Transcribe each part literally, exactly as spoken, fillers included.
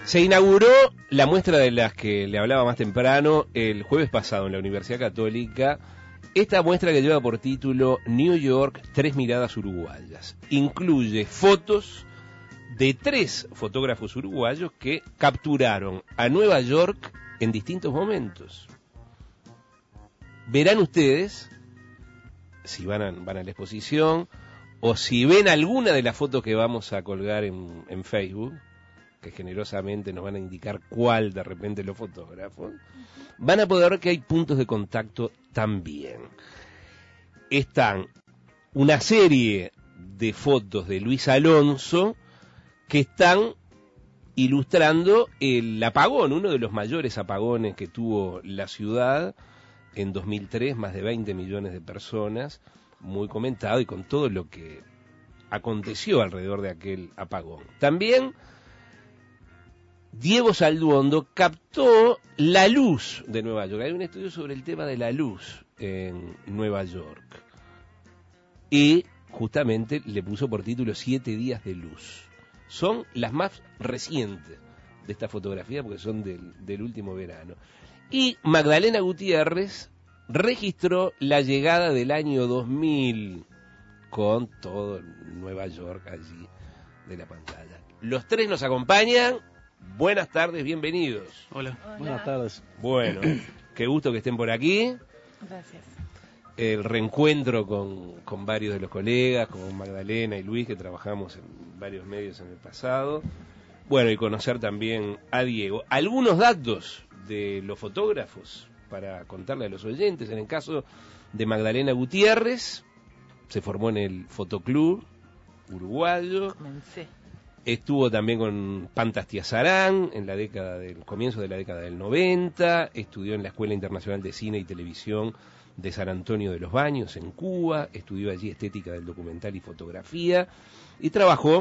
Se inauguró la muestra de las que le hablaba más temprano el jueves pasado en la Universidad Católica. Esta muestra que lleva por título New York, tres miradas uruguayas. Incluye fotos de tres fotógrafos uruguayos que capturaron a Nueva York en distintos momentos. Verán ustedes, si van a, van a la exposición, o si ven alguna de las fotos que vamos a colgar en, en Facebook, que generosamente nos van a indicar cuál de repente los fotógrafos, van a poder ver que hay puntos de contacto también. Están una serie de fotos de Luis Alonso que están ilustrando el apagón, uno de los mayores apagones que tuvo la ciudad en dos mil tres, más de veinte millones de personas, muy comentado y con todo lo que aconteció alrededor de aquel apagón. También Diego Salduondo captó la luz de Nueva York. Hay un estudio sobre el tema de la luz en Nueva York. Y justamente le puso por título Siete días de luz. Son las más recientes de esta fotografía porque son del, del último verano. Y Magdalena Gutiérrez registró la llegada del año dos mil con todo Nueva York allí de la pantalla. Los tres nos acompañan. Buenas tardes, bienvenidos. Hola. Hola. Buenas tardes. Bueno, qué gusto que estén por aquí. Gracias. El reencuentro con, con varios de los colegas, con Magdalena y Luis, que trabajamos en varios medios en el pasado. Bueno, y conocer también a Diego. Algunos datos de los fotógrafos para contarle a los oyentes. En el caso de Magdalena Gutiérrez, se formó en el Fotoclub uruguayo. Comencé. Estuvo también con Pantastiazarán en la década del comienzo de la década del noventa, estudió en la Escuela Internacional de Cine y Televisión de San Antonio de los Baños en Cuba, estudió allí estética del documental y fotografía y trabajó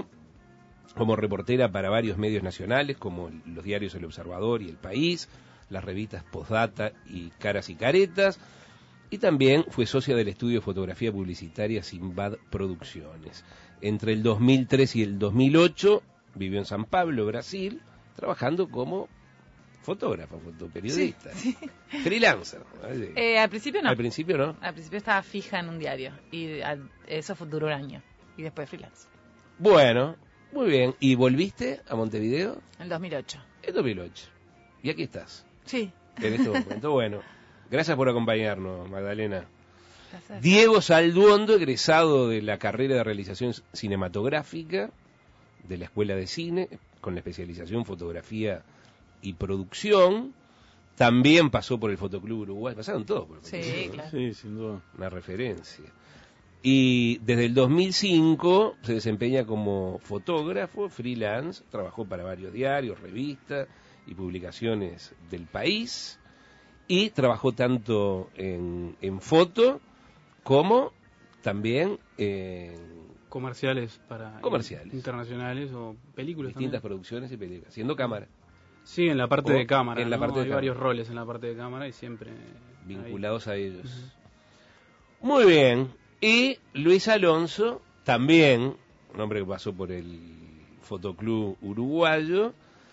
como reportera para varios medios nacionales como los diarios El Observador y El País, las revistas Postdata y Caras y Caretas, y también fue socia del estudio de fotografía publicitaria Simbad Producciones. Entre el dos mil tres y el dos mil ocho vivió en San Pablo, Brasil, trabajando como fotógrafa, fotoperiodista, sí, sí. freelancer. Eh, al principio no. Al principio no. Al principio estaba fija en un diario y al, eso fue, duró un año y después freelance. Bueno, muy bien. ¿Y volviste a Montevideo? En el dos mil ocho. En dos mil ocho. Y aquí estás. Sí. En este momento. Bueno, gracias por acompañarnos, Magdalena. Gracias. Diego Salduondo, egresado de la carrera de realización cinematográfica de la Escuela de Cine, con la especialización en fotografía y producción. También pasó por el Fotoclub Uruguay. Pasaron todos por el Sí, Fotoclub, ¿no? claro. Sí, sin duda. Una referencia. Y desde el dos mil cinco se desempeña como fotógrafo, freelance, trabajó para varios diarios, revistas y publicaciones del país, y trabajó tanto en, en foto como también en Comerciales para Comerciales. internacionales o películas distintas también. producciones y películas, siendo cámara, Sí, en la parte O de cámara. en la ¿no? parte de Hay cámara. varios roles en la parte de cámara y siempre vinculados ahí. a ellos. Muy bien. Y Luis Alonso, también, un hombre que pasó por el Fotoclub uruguayo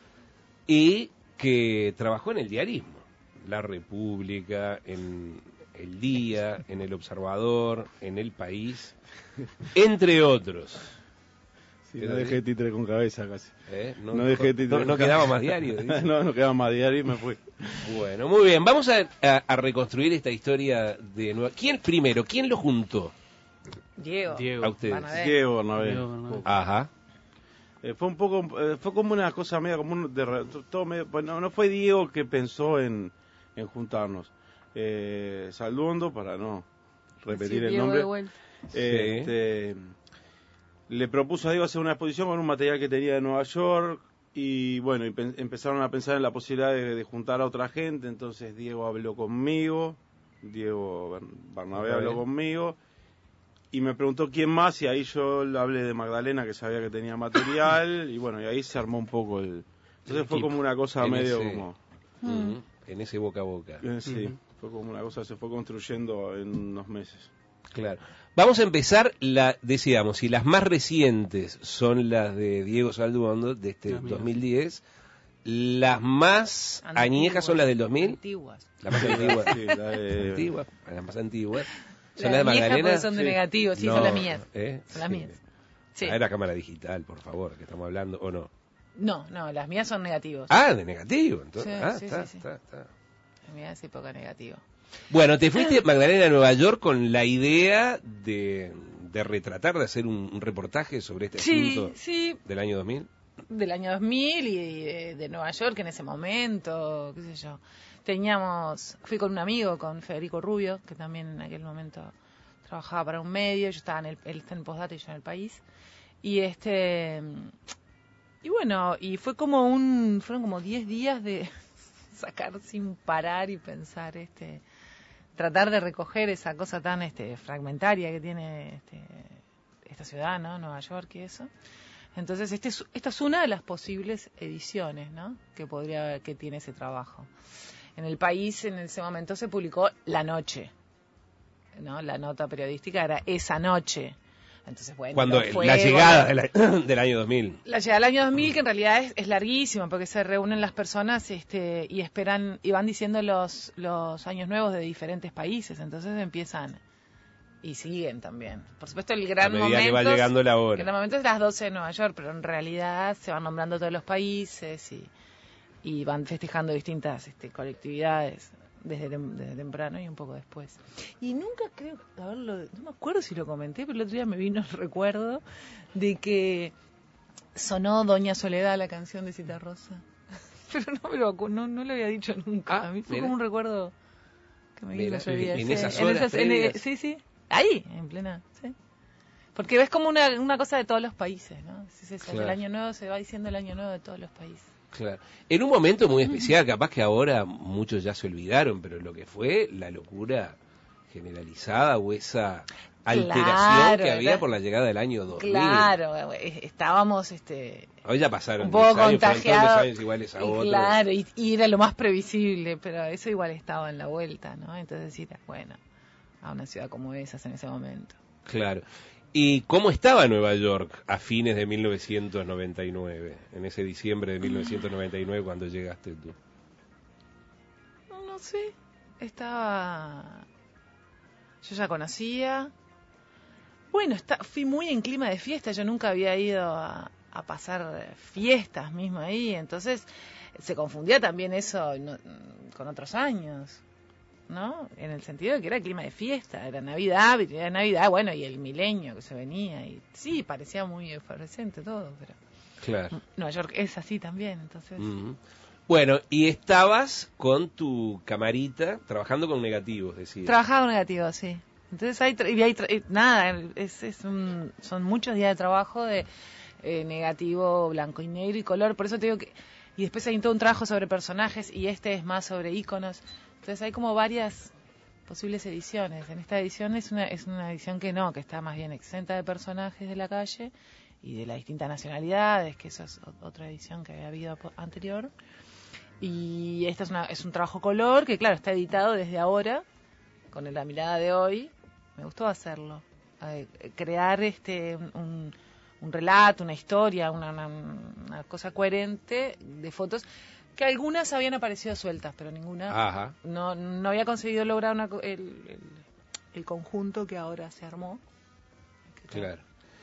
y que trabajó en el diarismo, La República, en El Día, en El Observador, en El País, entre otros. Sí, no dejé títere con cabeza casi. ¿Eh? No, No dejé no, títere no, con no cabeza. quedaba más diario. dice. No, no quedaba más diario y me fui. Bueno, muy bien. Vamos a, a, a reconstruir esta historia de nuevo. ¿Quién primero? ¿Quién lo juntó? Diego. Diego. A ustedes. Bernabé. Diego Bernabé. Diego Bernabé. Ajá. Eh, fue un poco, eh, fue como una cosa media, como un, de, re- todo medio, pues no, no fue Diego que pensó en, en juntarnos. Eh, Salduondo, para no repetir Sí, el Diego nombre, de vuelta. eh, este, le propuso a Diego hacer una exposición con un material que tenía de Nueva York y bueno, y pen- empezaron a pensar en la posibilidad de, de juntar a otra gente, entonces Diego habló conmigo, Diego Ber- Bernabé Bernabé. habló conmigo y me preguntó quién más y ahí yo le hablé de Magdalena que sabía que tenía material y bueno, y ahí se armó un poco el... Entonces El fue equipo. como una cosa En medio ese- como... Ujú. En ese boca a boca. eh, sí, Ujú. fue como una cosa que se fue construyendo en unos meses. Claro. Vamos a empezar, la decíamos, si las más recientes son las de Diego Salduondo, de este Las mías. dos mil diez, Las más Antiguas. añejas son las del dos mil. Antiguas. Las más antiguas. Sí, la de- Antiguas, las más antiguas. ¿Son Las las de viejas Magdalena? porque son de Sí. negativos, sí, No, son las mías. ¿eh? Son las Sí. mías. Sí. Ah, era cámara digital, por favor, que estamos hablando, ¿o no? No, no, las mías son negativos. Ah, de negativo, entonces. Sí, ah, sí, está, sí, sí. está, está. Las mías es época negativo. Bueno, te fuiste, Magdalena, a Nueva York con la idea de, de retratar, de hacer un, un reportaje sobre este Sí, asunto sí, del año dos mil. del año dos mil y de, de Nueva York en ese momento, qué sé yo. Teníamos, fui con un amigo, con Federico Rubio, que también en aquel momento trabajaba para un medio, yo estaba en el, él está en el Postdata y yo en el País. Y este, y bueno, y fue como un, fueron como diez días de sacar sin parar y pensar, este, tratar de recoger esa cosa tan este fragmentaria que tiene este, esta ciudad, ¿no? Nueva York y eso. Entonces, este es, esta es una de las posibles ediciones, ¿no? Que podría, que tiene ese trabajo. En el País, en ese momento, se publicó La Noche, ¿no? La nota periodística era Esa Noche. Entonces, bueno, Cuando no fue, la llegada bueno, de la- del año dos mil. la llegada del año dos mil, que en realidad es, es larguísima, porque se reúnen las personas este, y esperan, y van diciendo los, los años nuevos de diferentes países. Entonces empiezan y siguen también. Por supuesto, el gran A medida momento, que va llegando la el hora. gran momento es las doce de Nueva York, pero en realidad se van nombrando todos los países y, y van festejando distintas este, colectividades desde, tem- desde temprano y un poco después. Y nunca creo haberlo, no me acuerdo si lo comenté, pero el otro día me vino el recuerdo de que sonó Doña Soledad, la canción de Citarrosa. Pero no me lo acu- no, no lo había dicho nunca. Ah, A mí fue mira. como un recuerdo que me vino Mira, ese día. en sí. esas horas en- previas. sí, sí. Ahí, en plena, sí. Porque ves como una, una cosa de todos los países, ¿no? Es eso, Claro. el año nuevo se va diciendo el año nuevo de todos los países. Claro. En un momento muy especial, capaz que ahora muchos ya se olvidaron, pero lo que fue la locura generalizada o esa alteración Claro, que había era- por la llegada del año dos mil. Claro, eh, estábamos este Hoy ya pasaron un poco diez años, fueron todos contagiados. los años iguales a Y otros. claro, y, y era lo más previsible, pero eso igual estaba en la vuelta, ¿no? Entonces decías, bueno, a una ciudad como esas en ese momento. Claro. ¿Y cómo estaba Nueva York a fines de mil novecientos noventa y nueve? En ese diciembre de mil novecientos noventa y nueve cuando llegaste tú. No, no sé, estaba... Yo ya conocía. Bueno, está, fui muy en clima de fiesta, yo nunca había ido a, a pasar fiestas mismo ahí, entonces se confundía también eso no, con otros años, ¿no? En el sentido de que era clima de fiesta, era Navidad, era Navidad, bueno, y el milenio que se venía, y sí, parecía muy efervescente todo, pero Claro. Nueva York es así también, entonces... Ujú. Bueno, y estabas con tu camarita trabajando con negativos, decías. Trabajaba negativo, sí. Entonces hay, tra- y hay tra- y nada, es, es un, son muchos días de trabajo de eh, negativo, blanco y negro y color, por eso te digo que... Y después hay todo un trabajo sobre personajes y este es más sobre íconos. Entonces hay como varias posibles ediciones. En esta edición es una, es una edición que no, que está más bien exenta de personajes de la calle y de las distintas nacionalidades, que eso es o- otra edición que había habido po- anterior. Y esta es, una, es un trabajo color que, claro, está editado desde ahora, con la mirada de hoy. Me gustó hacerlo. Eh, crear este un, un- un relato, una historia, una, una, una cosa coherente de fotos que algunas habían aparecido sueltas, pero ninguna. Ajá. No, no había conseguido lograr una co- el, el, el conjunto que ahora se armó. Claro.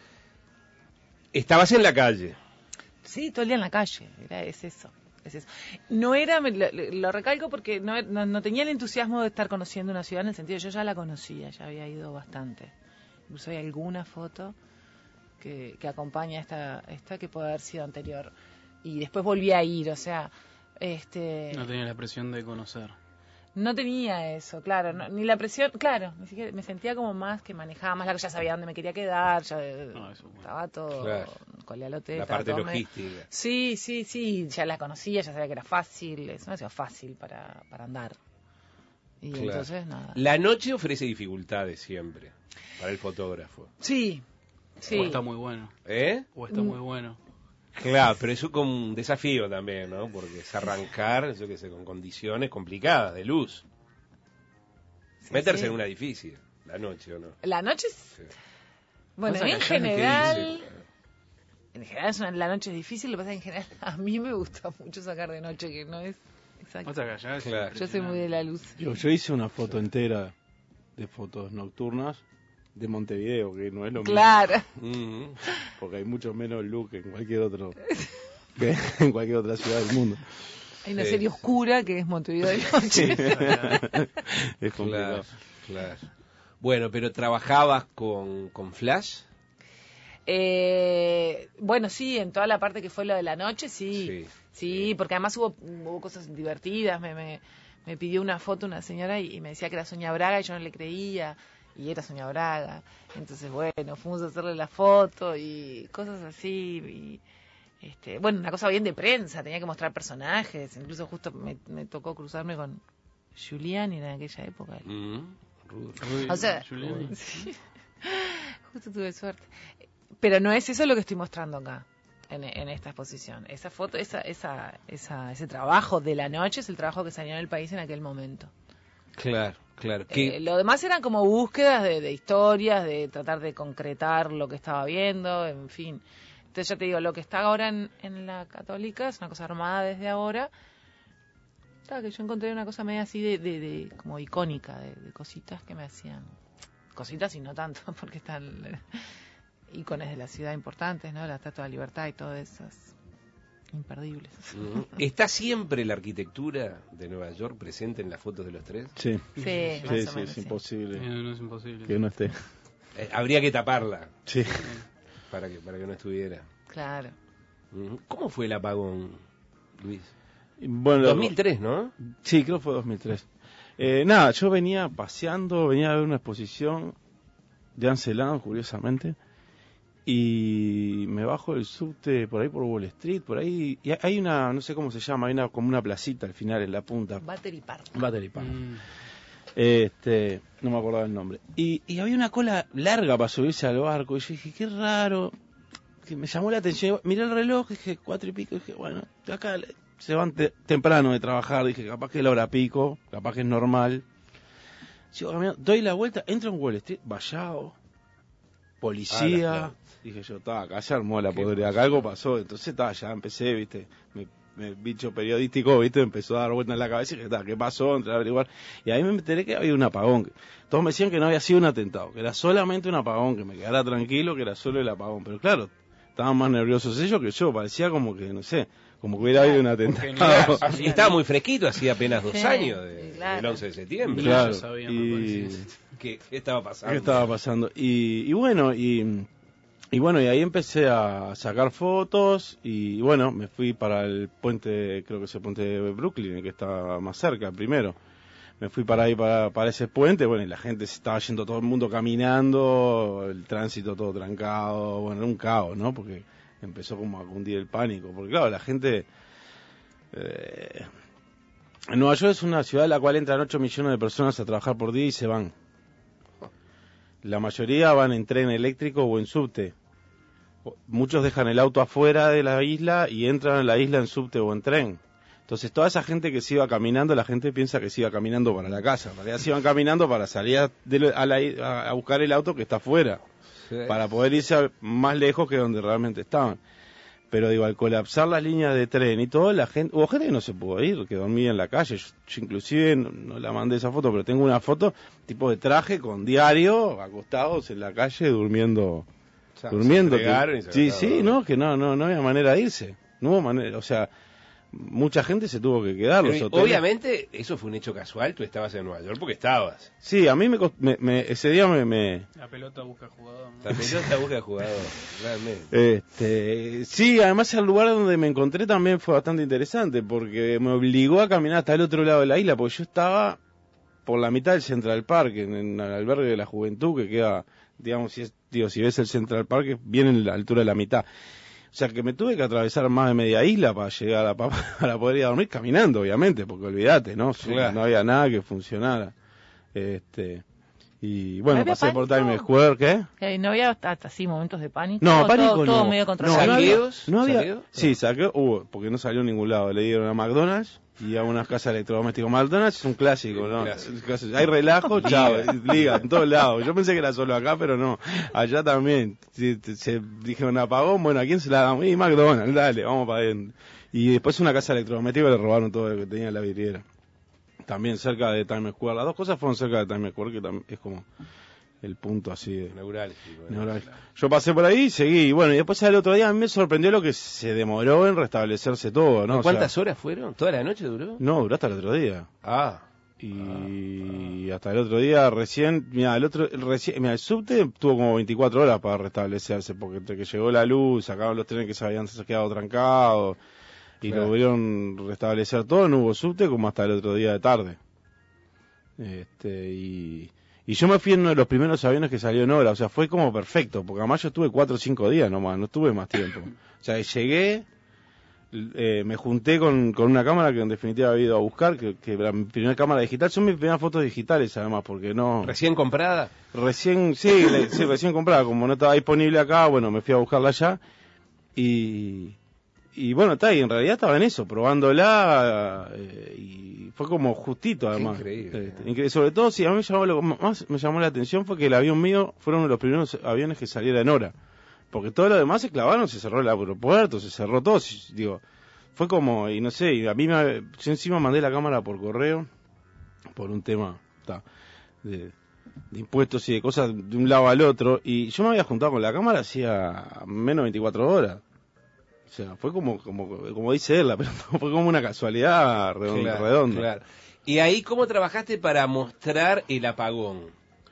Estabas en la calle. Sí, todo el día en la calle, era, es eso. Es eso. No era, me- lo, lo recalco porque no, no, no tenía el entusiasmo de estar conociendo una ciudad en el sentido, yo ya la conocía, ya había ido bastante. Incluso hay alguna foto que, que acompaña esta, esta que puede haber sido anterior. Y después volví a ir, o sea, este... No tenía la presión de conocer. No tenía eso, claro, no- ni la presión, claro, ni siquiera, me sentía como más que manejaba más la ya sabía dónde me quería quedar, ya eh, No, eso, bueno. estaba todo Claro. con la lotería. La parte logística. Sí, sí, sí, ya la conocía, ya sabía que era fácil, es demasiado fácil para, para andar. Y Claro. entonces nada. La noche ofrece dificultades siempre para el fotógrafo. Sí, sí. O está muy bueno. ¿Eh? O está Mm. muy bueno. Claro, pero eso es como un desafío también, ¿no? Porque es arrancar, yo qué sé, con condiciones complicadas de luz. Sí, Meterse sí. en una edificio, la noche o no. La noche, es- Sí. bueno, Pasa que en allá es general, en general es una, la noche es difícil, lo que pasa es que en general a mí me gusta mucho sacar de noche, que no es exacto. O sea, que allá es Claro. Yo soy muy de la luz. Yo, yo hice una foto entera de fotos nocturnas de Montevideo, que no es lo Claro. Mm. mismo, porque hay mucho menos luz que en cualquier otro que en cualquier otra ciudad del mundo. Hay una Sí. serie oscura que es Montevideo de noche. Es complicado. Claro, claro. Bueno, pero ¿trabajabas con, con Flash? Eh, bueno, sí, en toda la parte que fue lo de la noche, sí. Sí, Sí, sí. porque además hubo, hubo cosas divertidas. Me, me, me pidió una foto una señora y, y me decía que era Sonia Braga y yo no le creía. Y era Sonia Braga. Entonces, bueno, fuimos a hacerle la foto y cosas así. Y, este, bueno, una cosa bien de prensa, tenía que mostrar personajes. Incluso justo me, me tocó cruzarme con Giuliani en aquella época. Mm. Rudo. O sea, Julián. sí. Justo tuve suerte. Pero no es eso lo que estoy mostrando acá, en, en esta exposición. Esa foto, esa, esa, esa, ese trabajo de la noche es el trabajo que salió en el país en aquel momento. Claro, claro. ¿Qué? Eh, lo demás eran como búsquedas de, de historias, de tratar de concretar lo que estaba viendo, en fin. Entonces ya te digo, lo que está ahora en, en la Católica es una cosa armada desde ahora. Claro, que yo encontré una cosa media así de, de, de como icónica, de, de cositas que me hacían... Cositas y no tanto, porque están eh, ícones de la ciudad importantes, ¿no? La Estatua de la Libertad y todo eso. Es imperdibles. Mm. ¿Está siempre la arquitectura de Nueva York presente en las fotos de los tres? Sí, Sí, sí, más o sí, menos, es sí. imposible Eh, no es imposible. que no esté. Eh, habría que taparla Sí. para que, para que no estuviera. Claro. Mm. ¿Cómo fue el apagón, Luis? Bueno, dos mil tres, ¿no? Sí, creo que fue dos mil tres. Eh, nada, yo venía paseando, venía a ver una exposición de Ancelán, curiosamente, y me bajo del subte por ahí por Wall Street, por ahí, y hay una, no sé cómo se llama, hay una, como una placita al final, en la punta. Battery Park. Battery Park. Mm. Este, no me acordaba el nombre. Y, y había una cola larga para subirse al barco, y yo dije, qué raro, que me llamó la atención. Miré el reloj, dije, cuatro y pico, dije, bueno, acá se van te- temprano de trabajar, dije, capaz que es la hora pico, capaz que es normal. Sigo caminando, doy la vuelta, entro en Wall Street, vallado, policía. Ah, la- Dije yo, está, acá se armó la ¿Qué podrida, pasó? acá algo pasó. Entonces, está, ya empecé, viste, me, me- bicho periodístico, viste, empezó a dar vueltas en la cabeza y dije, está, ¿qué pasó? Entré a averiguar. Y ahí me enteré que había un apagón. Todos me decían que no había sido un atentado, que era solamente un apagón, que me quedara tranquilo, que era solo el apagón. Pero claro, estaban más nerviosos ellos que yo, parecía como que, no sé, como que hubiera habido un atentado. Y estaba muy fresquito, hacía apenas dos Sí, años de- claro. del once de septiembre. Claro. Claro, sabían, me y... parece. ¿Qué, qué estaba pasando? ¿Qué estaba pasando? Y, y bueno, y, y bueno, y ahí empecé a sacar fotos y bueno, me fui para el puente, creo que es el puente de Brooklyn, el que está más cerca, primero. Me fui para ahí, para, para ese puente, bueno, y la gente se estaba yendo, todo el mundo caminando, el tránsito todo trancado, bueno, era un caos, ¿no? Porque empezó como a cundir el pánico, porque claro, la gente... Eh, Nueva York es una ciudad en la cual entran ocho millones de personas a trabajar por día y se van. La mayoría van en tren eléctrico o en subte. Muchos dejan el auto afuera de la isla y entran a la isla en subte o en tren. Entonces toda esa gente que se iba caminando, la gente piensa que se iba caminando para la casa. En realidad se iban caminando para salir a, de- a la- a buscar el auto que está afuera, Sí. para poder irse a- más lejos que donde realmente estaban. Pero digo, al colapsar las líneas de tren y todo, la gente, hubo gente que no se pudo ir, que dormía en la calle. Yo, yo inclusive no, no la mandé esa foto, pero tengo una foto tipo de traje con diario, acostados en la calle durmiendo, O sea, durmiendo. se entregaron y se sí, agarraron. sí, no, que no, no, no había manera de irse. No hubo manera, o sea, mucha gente se tuvo que quedar. Pero, Los hoteles. obviamente, eso fue un hecho casual, tú estabas en Nueva York porque estabas. Sí, a mí me, cost- me- me- ese día me, me, La pelota busca jugador. ¿no? La pelota busca jugador, realmente. Este, sí, además el lugar donde me encontré también fue bastante interesante porque me obligó a caminar hasta el otro lado de la isla porque yo estaba por la mitad del Central Park, en, en el albergue de la juventud que queda, digamos, si, es, digo, si ves el Central Park, viene en la altura de la mitad. O sea que me tuve que atravesar más de media isla para llegar a, para poder ir a dormir caminando, obviamente, porque olvídate, ¿no? Sí, Claro. no había nada que funcionara. Este, Y bueno, ¿Había pasé por pánico? Times Square, ¿qué? Eh, ¿No había hasta, hasta así momentos de pánico? No, Todo- pánico todo, no. todo medio No, controlado. no había, ¿Saqueos? no había, ¿Saqueos? sí, saqueo hubo, porque no salió a ningún lado. Le dieron a McDonald's y a unas casas electrodomésticos. McDonald's es un clásico, ¿no? Clásico. Es clásico. Hay relajo, chao, liga, en todos lados. Yo pensé que era solo acá, pero no. Allá también. Se, se dijeron apagón, bueno, ¿a quién se la damos? Y McDonald's, dale, vamos para adentro. Y después una casa electrodomética le robaron todo lo que tenía en la vidriera. También cerca de Times Square. Las dos cosas fueron cerca de Times Square, que tam- es como el punto así de... Neurálgico, ¿no? neurálgico. Yo pasé por ahí y seguí. Y bueno, y después al otro día a mí me sorprendió lo que se demoró en restablecerse todo, ¿no? O ¿Cuántas sea, horas fueron? ¿Toda la noche duró? no, duró hasta el otro día. Ah. Y hasta el otro día recién, mira, el otro, el recién, mira, el subte tuvo como veinticuatro horas para restablecerse, porque entre que llegó la luz, sacaron los trenes que se habían quedado trancados, y Claro. lo pudieron restablecer todo, no hubo subte como hasta el otro día de tarde. Este, y, y yo me fui en uno de los primeros aviones que salió en hora, o sea, fue como perfecto, porque además yo estuve cuatro o cinco días nomás, no estuve más tiempo. O sea, llegué, eh, me junté con, con una cámara que en definitiva había ido a buscar, que, que era mi primera cámara digital, son mis primeras fotos digitales además, porque no... ¿Recién comprada? Recién, sí, le- sí, recién comprada, como no estaba disponible acá, bueno, me fui a buscarla allá, y... Y bueno, está, y en realidad estaba en eso, probándola, eh, y fue como justito además. Qué increíble. Este, incre- sobre todo, sí, a mí me llamó, lo que más me llamó la atención fue que el avión mío fueron uno de los primeros aviones que saliera en hora. Porque todo lo demás se clavaron, se cerró el aeropuerto, se cerró todo, si- digo, fue como, y no sé, y a mí me, yo encima mandé la cámara por correo, por un tema, ta, de, de impuestos y de cosas de un lado al otro, y yo me había juntado con la cámara hacía menos de veinticuatro horas. O sea, fue como, como, como dice él, pero fue como una casualidad redonda. Claro, redonda. claro. ¿Y ahí cómo trabajaste para mostrar el apagón?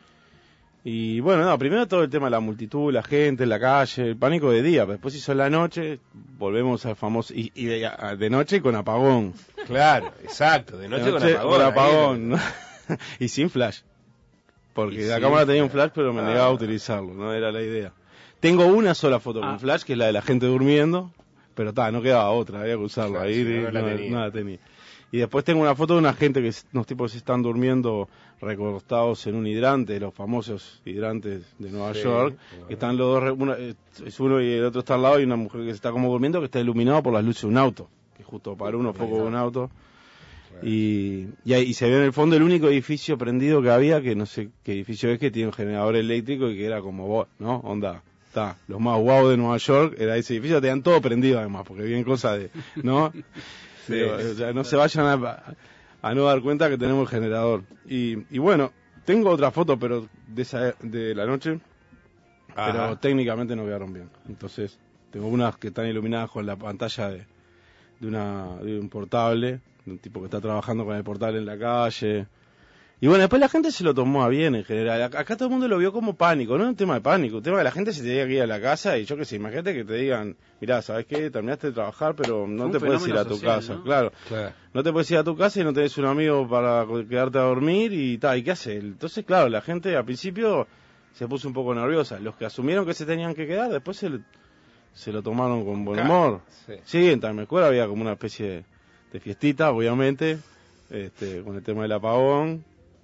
Y bueno, no, primero todo el tema de la multitud, la gente en la calle, el pánico de día, pero después hizo la noche, volvemos al famoso, y, y de, a- de noche con apagón. Claro, exacto, de noche, De con apagón. ahí, apagón, ¿no? Y sin flash. Porque Y la sin cámara tenía un flash. flash, pero me Ah. negaba a utilizarlo, no era la idea. Tengo una sola foto Ah. con flash, que es la de la gente durmiendo, pero ta, no quedaba otra, había que usarlo. Claro, Ahí si no, no la no, tenía. no la tenía. Y después tengo una foto de una gente que, unos tipos que están durmiendo recostados en un hidrante, los famosos hidrantes de Nueva Sí, York, bueno. que están los dos, re- uno, eh, es uno y el otro está al lado, y una mujer que se está como durmiendo, que está iluminado por las luces de un auto, que justo paró unos pocos de un auto. Claro. Y, y, ahí- y se ve en el fondo el único edificio prendido que había, que no sé qué edificio es, que tiene un generador eléctrico y que era como vos, ¿no? Onda, está, los más guau de Nueva York, era ese edificio, tenían todo prendido además, porque bien cosa de, ¿no? Sí. Digo, o sea, no se vayan a, a no dar cuenta que tenemos el generador. Y, y bueno, tengo otra foto, pero de, esa, de la noche, Ajá. pero técnicamente no quedaron bien. Entonces, tengo unas que están iluminadas con la pantalla de, de, una, de un portable, de un tipo que está trabajando con el portable en la calle. Y bueno, después la gente se lo tomó a bien en general. Acá, acá todo el mundo lo vio como pánico, no es un tema de pánico, un tema de la gente se tenía que ir a la casa y yo qué sé, imagínate que te digan, mirá, ¿sabes qué? Terminaste de trabajar, pero no un te puedes ir fenómeno a tu social, casa, ¿no? claro. Claro. No te puedes ir a tu casa y no tenés un amigo para quedarte a dormir y tal, ¿y qué hace? Entonces, claro, la gente al principio se puso un poco nerviosa. Los que asumieron que se tenían que quedar, después se, le- se lo tomaron con buen Claro, humor. sí. Sí, en Times Square había como una especie de, de fiestita, obviamente, este, con el tema del apagón.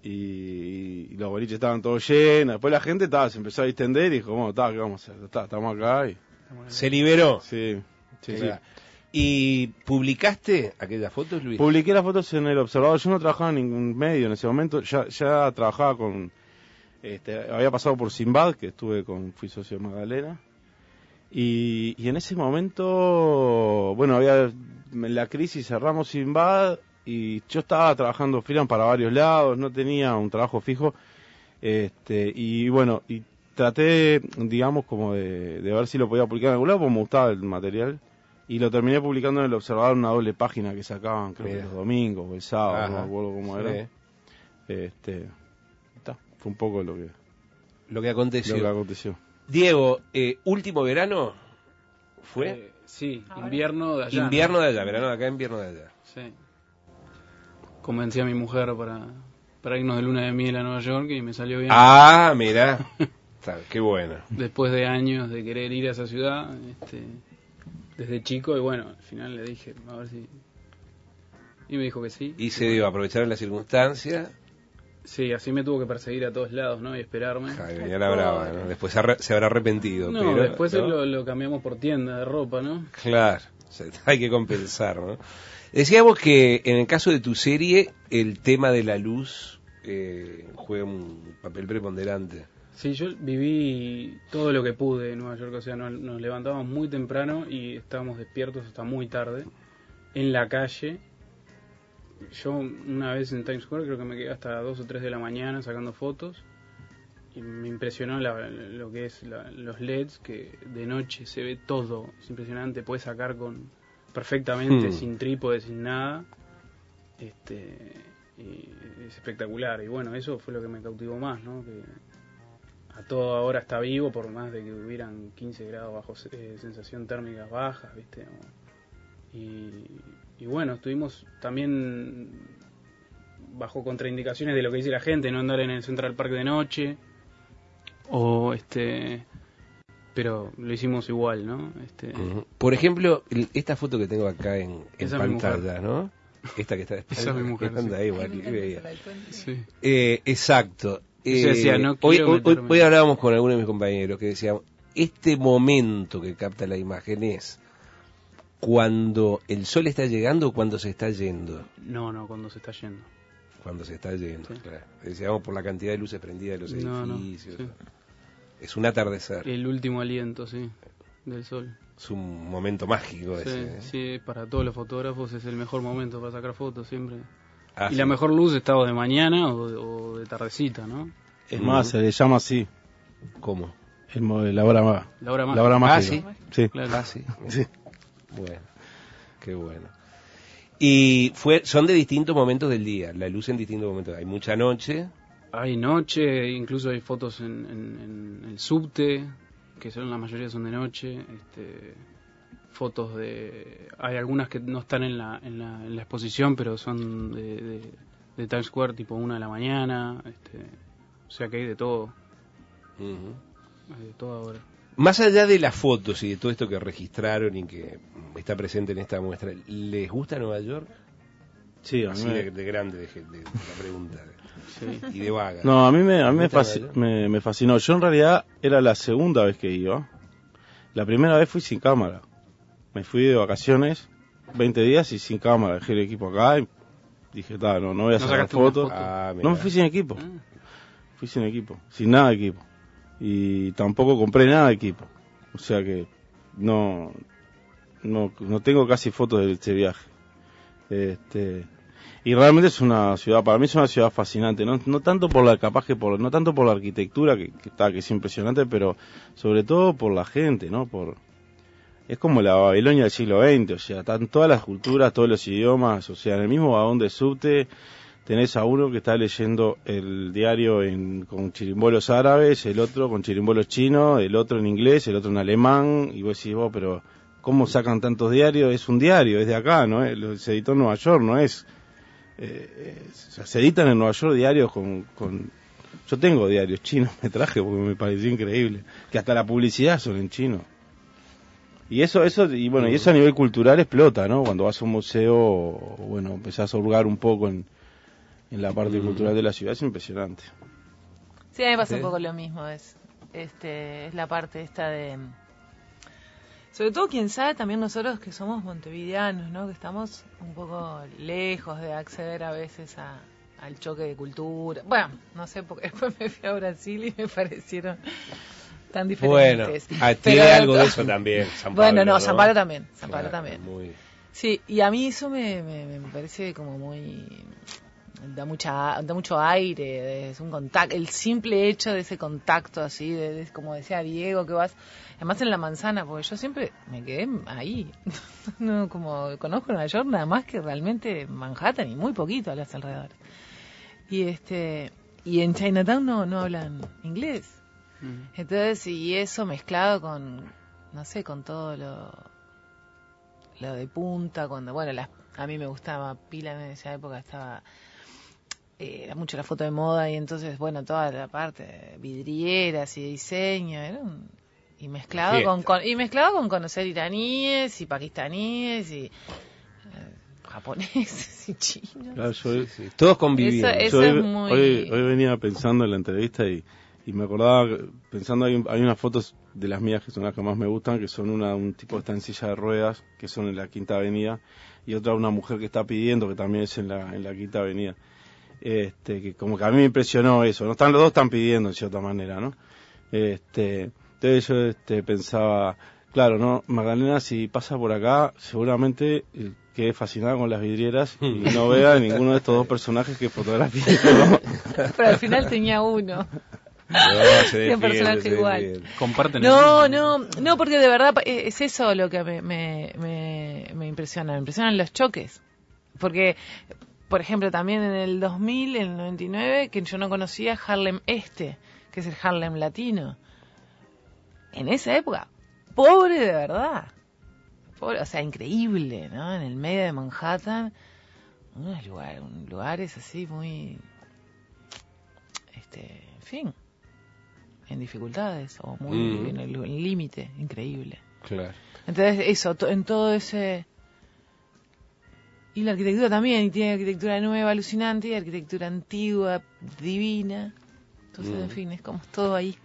Y, y los boliches estaban todos llenos. Después la gente estaba, se empezó a distender y dijo, bueno, está, ¿qué vamos a hacer? Está, estamos acá. Y, Se liberó. sí, sí, sí. Claro. ¿Y publicaste aquellas fotos, Luis? Publiqué las fotos en El Observador. Yo no trabajaba en ningún medio en ese momento. Ya, ya trabajaba con... Este, había pasado por Sinbad, que estuve con... Fui socio de Magdalena. Y, y en ese momento... Bueno, había... En la crisis cerramos Sinbad y yo estaba trabajando freelance para varios lados. No tenía un trabajo fijo. Este, y bueno, y traté, digamos, como de, de ver si lo podía publicar en algún lado, porque me gustaba el material. Y lo terminé publicando en El Observador, una doble página que sacaban, creo Mira. que los domingos o el sábado, Ajá. no me acuerdo cómo Sí. era. Este, está, fue un poco lo que, Lo que aconteció. lo que aconteció. Diego, eh, último verano fue Eh, sí, Ahora. invierno de allá. invierno ¿no? de allá, verano de acá, invierno de allá. Sí. Convencí a mi mujer para, para irnos de luna de miel a Nueva York y me salió bien. Ah, mirá. Está, qué bueno. Después de años de querer ir a esa ciudad, este, desde chico, y bueno, al final le dije, a ver si... Y me dijo que sí. Y se dio, aprovecharon la circunstancia. Sí, así me tuvo que perseguir a todos lados, ¿no? Y esperarme. Ay, venía la brava, ¿no? Después se, arre- se habrá arrepentido. No, pero, después ¿no? Lo, lo cambiamos por tienda de ropa, ¿no? Claro, o sea, hay que compensar, ¿no? Decíamos que en el caso de tu serie, el tema de la luz eh, juega un papel preponderante. Sí, yo viví todo lo que pude en Nueva York, o sea, nos, nos levantábamos muy temprano y estábamos despiertos hasta muy tarde, en la calle. Yo una vez en Times Square creo que me quedé hasta dos o tres de la mañana sacando fotos y me impresionó la, lo que es la, los L E Ds, que de noche se ve todo, es impresionante, puedes sacar con perfectamente, Hmm. sin trípode, sin nada, este, y es espectacular. Y bueno, eso fue lo que me cautivó más, ¿no? Que a toda hora está vivo, por más de que hubieran quince grados bajo eh, sensación térmica bajas, ¿viste? O, y, y bueno, estuvimos también bajo contraindicaciones de lo que dice la gente, no andar en el Central Park de noche, o este, pero lo hicimos igual, ¿no? Este, Uh-huh. Por ejemplo, el- esta foto que tengo acá en, en Esa es mi pantalla, ¿no? Esta que está Esa es mi mujer, que anda sí. ahí, igual, que veía. sí. Eh, exacto. Yo decía, no hoy, quiero hoy, hoy, meterme. hoy hablábamos con algunos de mis compañeros que decíamos, este momento que capta la imagen es cuando el sol está llegando o cuando se está yendo. No, no, cuando se está yendo. Cuando se está yendo, Sí. claro. Decíamos por la cantidad de luces prendidas de los No, no, edificios. sí. Es un atardecer, El último aliento, sí, del sol. es un momento mágico Sí, ese. ¿eh? sí, para todos los fotógrafos es el mejor momento para sacar fotos siempre. Ah, y sí. la mejor luz está o de mañana o de, o de tardecita, ¿no? Es más, se le llama así, ¿Cómo? el, mo- la hora más. La hora La hora mágica. mágica. Ah, Sí. Claro. Ah, sí. Sí. Bueno, qué bueno. Y fue, son de distintos momentos del día, la luz en distintos momentos. Hay mucha noche. Hay noche, incluso hay fotos en, en- en el subte, que son la mayoría son de noche. Este, fotos de... Hay algunas que no están en la, en la, en la exposición, pero son de, de, de Times Square, tipo una de la mañana. Este, o sea que hay de todo, Ujú. hay de todo ahora. Más allá de las fotos y de todo esto que registraron y que está presente en esta muestra, ¿les gusta Nueva York? Sí, a mí Así me- de, de grande de, de la pregunta. Sí. Y de vaga. No, a mí me, a mí me, ¿Gusta fasc- Nueva York? me, me fascinó. Yo en realidad era la segunda vez que iba. La primera vez fui sin cámara. Me fui de vacaciones, veinte días y sin cámara. Dejé el equipo acá y dije, "Ta, no, no voy a ¿No sacar sacaste una fotos. foto? Ah, No mirá. me fui sin equipo. Ah, Fui sin equipo. Sin nada de equipo. Y tampoco compré nada de equipo. O sea que no, no, no tengo casi fotos de este viaje. Este, y realmente es una ciudad, para mí es una ciudad fascinante, no, no tanto por la capaz que por, no tanto por la arquitectura que, que está, que es impresionante, pero sobre todo por la gente, ¿no? Por, es como la Babilonia del siglo veinte, o sea, están todas las culturas, todos los idiomas, o sea, en el mismo vagón de subte tenés a uno que está leyendo el diario en, con chirimbolos árabes, el otro con chirimbolos chinos, el otro en inglés, el otro en alemán, y vos decís, vos, pero ¿cómo sacan tantos diarios? Es un diario, es de acá, ¿no? Es- Se editó en Nueva York, no es... Eh, eh, o sea, se editan en Nueva York diarios con, con... Yo tengo diarios chinos, me traje porque me pareció increíble, que hasta la publicidad son en chino. Y eso, eso, y bueno, y eso a nivel cultural explota, ¿no? Cuando vas a un museo, o, bueno, empezás a hurgar un poco en, en la parte Mm. cultural de la ciudad, es impresionante. Sí, a mí me pasa ¿Sí? un poco lo mismo. Es, este, es la parte esta de... Sobre todo, quien sabe, también nosotros que somos montevideanos, ¿no? Que estamos un poco lejos de acceder a veces a, al choque de cultura. Bueno, no sé, porque después me fui a Brasil y me parecieron tan Bueno, diferentes. ah, tiene Pero- algo de eso también. San Bueno, Pablo, no, San Pablo también. San Pablo Claro, también. muy- Sí, y a mí eso me, me, me parece como muy... Da, mucha, da mucho aire, es un contacto, el simple hecho de ese contacto así, de, de- como decía Diego, que vas, además en la manzana, porque yo siempre me quedé ahí, no como conozco Nueva York nada más que realmente Manhattan y muy poquito a los alrededores. Y este y en Chinatown no, no hablan inglés. mm. Entonces, y eso mezclado con, no sé, con todo lo, lo de punta, cuando, bueno, las, a mí me gustaba pila en esa época, estaba, eh, era mucho la foto de moda y entonces, bueno, toda la parte de vidrieras y de diseño, era un- y mezclado Fiesta. con, con, y mezclado con conocer iraníes y pakistaníes y, eh, japoneses y chinos. Claro, yo, Sí, sí, todos conviviendo. Eso- yo es hoy, muy- hoy, hoy venía pensando en la entrevista y, y me acordaba, pensando, hay, un- hay unas fotos de las mías que son las que más me gustan, que son una un tipo que está en silla de ruedas, que son en la Quinta Avenida, y otra una mujer que está pidiendo, que también es en la, en la Quinta Avenida. Este, que como que a mí me impresionó eso, no están los dos están pidiendo en cierta manera, ¿no? Este, entonces yo este, pensaba, claro, ¿no? Magdalena, si pasa por acá, seguramente eh, quede fascinada con las vidrieras y no vea ninguno de estos dos personajes que fotografía. ¿No? Pero al final tenía uno. No, se Tiene un defiende, personaje se igual. defiende. Comparten No, el no, no, porque de verdad eh, es eso lo que me, me, me, me impresiona. Me impresionan los choques. Porque, por ejemplo, también en el dos mil, en el noventa y nueve, que yo no conocía Harlem Este, que es el Harlem latino. En esa época, pobre de verdad. Pobre, o sea, increíble, ¿no? En el medio de Manhattan, unos lugares, lugares así muy, este, en fin, en dificultades o muy Mm. en el el límite, increíble. Claro. Entonces eso, to- en todo ese... Y la arquitectura también, y tiene arquitectura nueva, alucinante, y arquitectura antigua, divina. Entonces, Mm. en fin, es como todo ahí.